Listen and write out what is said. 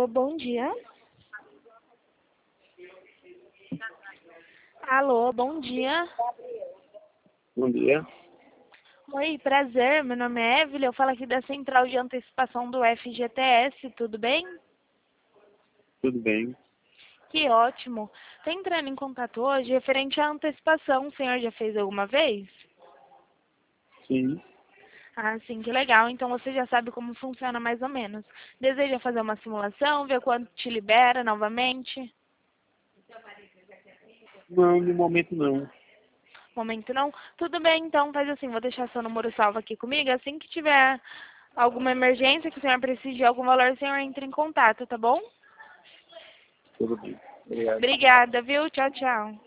Alô, bom dia. Alô, bom dia. Bom dia, Oi, prazer. Meu nome é Evelyn. Eu falo aqui da Central de Antecipação do FGTS. Tudo bem? tudo bem? Que ótimo. Tô entrando em contato hoje referente à antecipação. O senhor já fez alguma vez? Sim, Ah, sim, que legal. Então você já sabe como funciona mais ou menos. Deseja fazer uma simulação, ver quanto te libera novamente? não, no momento não. Momento não? Tudo bem, então faz assim, vou deixar seu número salvo aqui comigo. Assim que tiver alguma emergência, que o senhor precise de algum valor, o senhor entra em contato, tá bom? Tudo bem. Obrigado. Obrigada, viu? Tchau, tchau.